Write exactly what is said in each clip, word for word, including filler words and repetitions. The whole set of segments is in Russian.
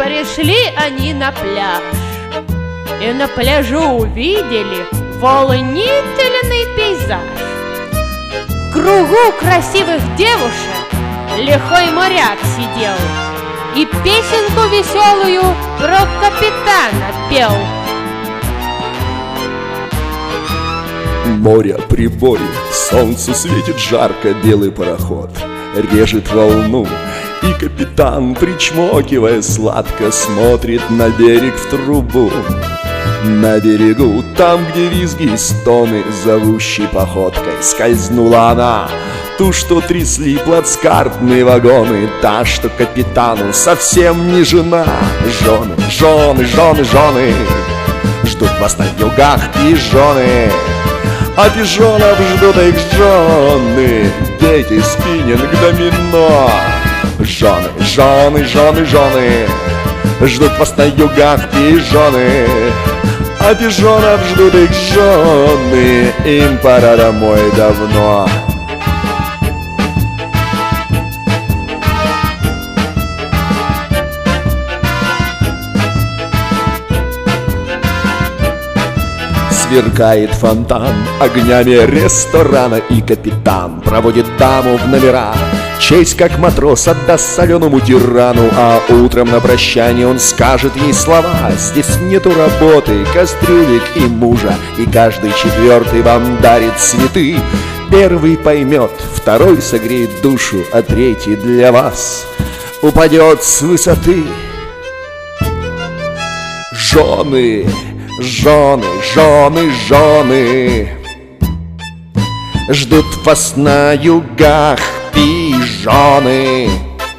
Пришли они на пляж, и на пляжу увидели волнительный пейзаж. В кругу красивых девушек лихой моряк сидел и песенку веселую про капитана пел. Море прибой, солнцу светит жарко белый пароход, режет волну, и капитан, причмокивая сладко, смотрит на берег в трубу. На берегу, там, где визги и стоны, зовущей походкой скользнула она. Ту, что трясли плацкартные вагоны, та, что капитану совсем не жена. Жены, жены, жены, жены ждут вас на югах пижоны, а пижонов ждут их жены, дети, спиннинг, домино. Жены, жены, жены, жены ждут вас на югах пижоны, а пижонов ждут их жены, им пора домой давно. Сверкает фонтан огнями ресторана, и капитан проводит даму в номера. Честь как матрос отдаст соленому тирану, а утром на прощание он скажет ей слова: здесь нету работы, кастрюлек и мужа, и каждый четвертый вам дарит цветы. Первый поймет, второй согреет душу, а третий для вас упадет с высоты. Жены, жены, жены, жены ждут вас на югах пижоны,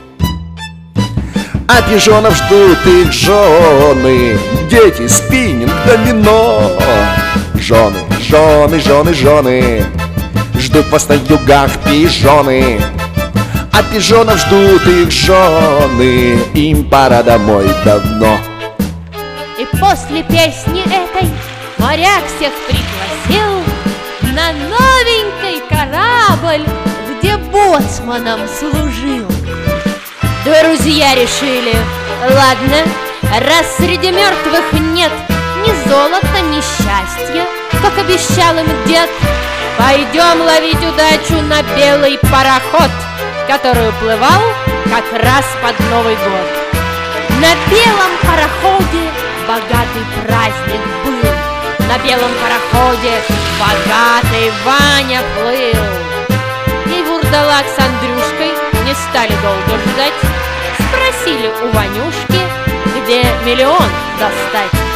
а пижонов ждут их жены, дети, спиннинг, домино. Жены, жены, жены, жены ждут вас на югах пижоны, а пижонов ждут их жены, им пора домой давно. И после песни этой моряк всех пригласил на новенький корабль, где боцманом служил. Друзья решили: ладно, раз среди мертвых нет ни золота, ни счастья, как обещал им дед, пойдем ловить удачу на белый пароход, который уплывал как раз под Новый год. На белом пароходе богатый праздник был, на белом пароходе богатый Ваня плыл. И вурдалак с Андрюшкой не стали долго ждать, спросили у Ванюшки, где миллион достать.